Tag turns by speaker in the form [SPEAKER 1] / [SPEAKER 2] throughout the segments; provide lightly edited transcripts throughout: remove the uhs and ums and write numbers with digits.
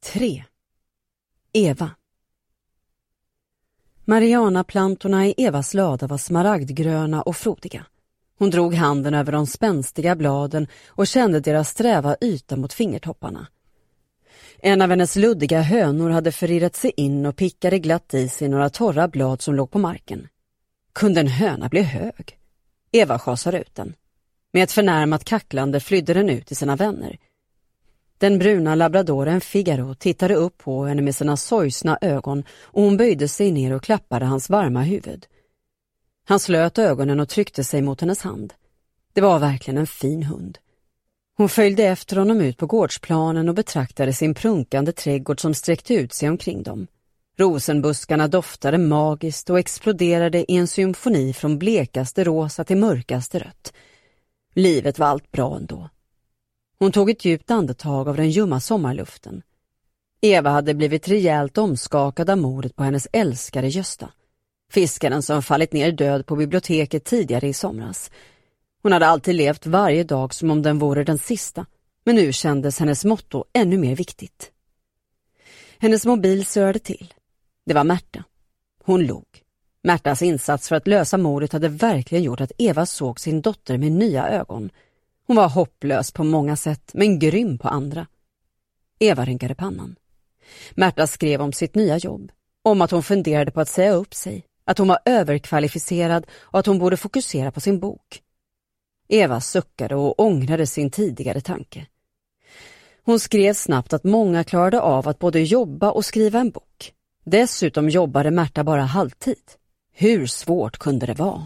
[SPEAKER 1] 3. Eva. Marianaplantorna i Evas lada var smaragdgröna och frodiga. Hon drog handen över de spänstiga bladen och kände deras sträva yta mot fingertopparna. En av hennes luddiga hönor hade förirrat sig in och pickade glatt i sig några torra blad som låg på marken. Kunde en höna bli hög? Eva schasade ut den. Med ett förnärmat kacklande flydde den ut till sina vänner. Den bruna labradoren Figaro tittade upp på henne med sina sorgsna ögon och hon böjde sig ner och klappade hans varma huvud. Han slöt ögonen och tryckte sig mot hennes hand. Det var verkligen en fin hund. Hon följde efter honom ut på gårdsplanen och betraktade sin prunkande trädgård som sträckte ut sig omkring dem. Rosenbuskarna doftade magiskt och exploderade i en symfoni från blekaste rosa till mörkaste rött. Livet var allt bra ändå. Hon tog ett djupt andetag av den ljumma sommarluften. Eva hade blivit rejält omskakad av mordet på hennes älskade Gösta. Fiskaren som fallit ner död på biblioteket tidigare i somras. Hon hade alltid levt varje dag som om den vore den sista, men nu kändes hennes motto ännu mer viktigt. Hennes mobil surrade till. Det var Märta. Hon log. Märtas insats för att lösa mordet hade verkligen gjort att Eva såg sin dotter med nya ögon. Hon var hopplös på många sätt, men grym på andra. Eva rynkade pannan. Märta skrev om sitt nya jobb, om att hon funderade på att säga upp sig, att hon var överkvalificerad och att hon borde fokusera på sin bok. Eva suckade och ångrade sin tidigare tanke. Hon skrev snabbt att många klarade av att både jobba och skriva en bok. Dessutom jobbade Märta bara halvtid. Hur svårt kunde det vara?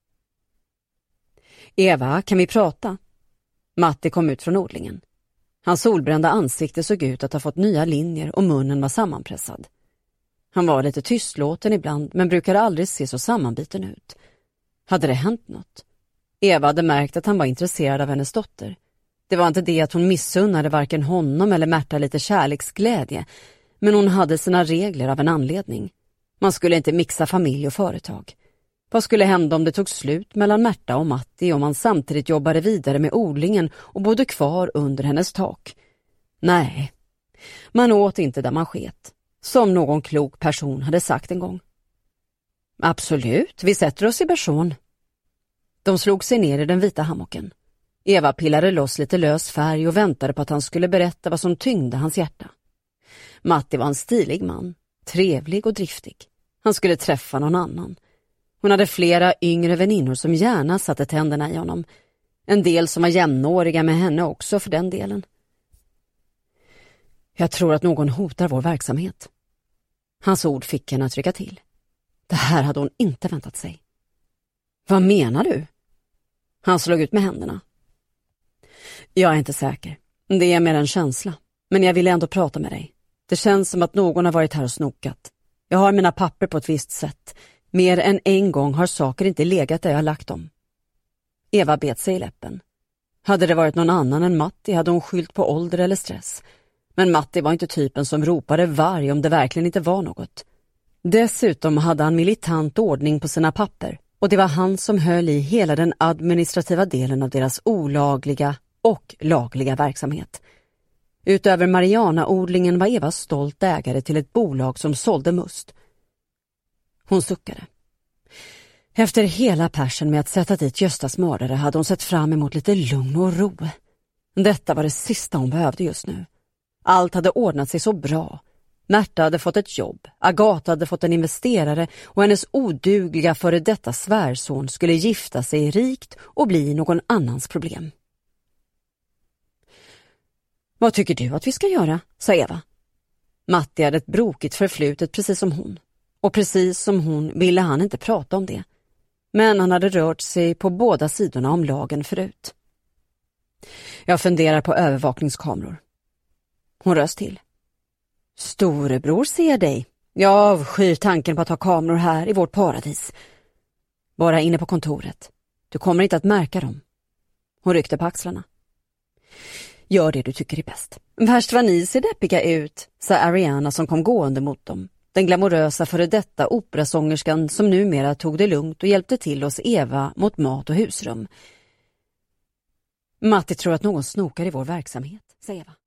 [SPEAKER 1] Eva, kan vi prata? Matti kom ut från odlingen. Hans solbrända ansikte såg ut att ha fått nya linjer och munnen var sammanpressad. Han var lite tystlåten ibland men brukade aldrig se så sammanbiten ut. Hade det hänt något? Eva hade märkt att han var intresserad av hennes dotter. Det var inte det att hon missunnade varken honom eller Märta lite kärleksglädje, men hon hade sina regler av en anledning. Man skulle inte mixa familj och företag. Vad skulle hända om det tog slut mellan Märta och Matti om man samtidigt jobbade vidare med odlingen och bodde kvar under hennes tak? Nej, man åt inte där man sket, som någon klok person hade sagt en gång. Absolut, vi sätter oss i person. De slog sig ner i den vita hammocken. Eva pillade loss lite lös färg och väntade på att han skulle berätta vad som tyngde hans hjärta. Matti var en stilig man, trevlig och driftig. Han skulle träffa någon annan. Hon hade flera yngre väninnor som gärna satte tänderna i honom. En del som var jämnåriga med henne också för den delen. Jag tror att någon hotar vår verksamhet. Hans ord fick henne att rycka till. Det här hade hon inte väntat sig. Vad menar du? Han slog ut med händerna. Jag är inte säker. Det är mer en känsla. Men jag vill ändå prata med dig. Det känns som att någon har varit här och snokat. Jag har mina papper på ett visst sätt. Mer än en gång har saker inte legat där jag har lagt dem. Eva bet sig i läppen. Hade det varit någon annan än Matti hade hon skyllt på ålder eller stress. Men Matti var inte typen som ropade varg om det verkligen inte var något. Dessutom hade han militant ordning på sina papper. Och det var han som höll i hela den administrativa delen av deras olagliga och lagliga verksamhet. Utöver Mariana-odlingen var Eva stolt ägare till ett bolag som sålde must. Hon suckade. Efter hela passion med att sätta dit Göstas mördare hade hon sett fram emot lite lugn och ro. Detta var det sista hon behövde just nu. Allt hade ordnat sig så bra. Märta hade fått ett jobb, Agatha hade fått en investerare och hennes odugliga före detta svärson skulle gifta sig rikt och bli någon annans problem. Vad tycker du att vi ska göra? Sa Eva. Matti hade ett brokigt förflutet precis som hon. Och precis som hon ville han inte prata om det. Men han hade rört sig på båda sidorna om lagen förut. Jag funderar på övervakningskameror. Hon röst till. Storebror ser dig. Jag avskyr tanken på att ha kameror här i vårt paradis. Bara inne på kontoret. Du kommer inte att märka dem. Hon ryckte på axlarna. Gör det du tycker är bäst. Värst vad ni ser deppiga ut, sa Ariana som kom gående mot dem. Den glamorösa före detta operasångerskan som numera tog det lugnt och hjälpte till oss Eva mot mat och husrum. Matti tror att någon snokar i vår verksamhet, sa Eva.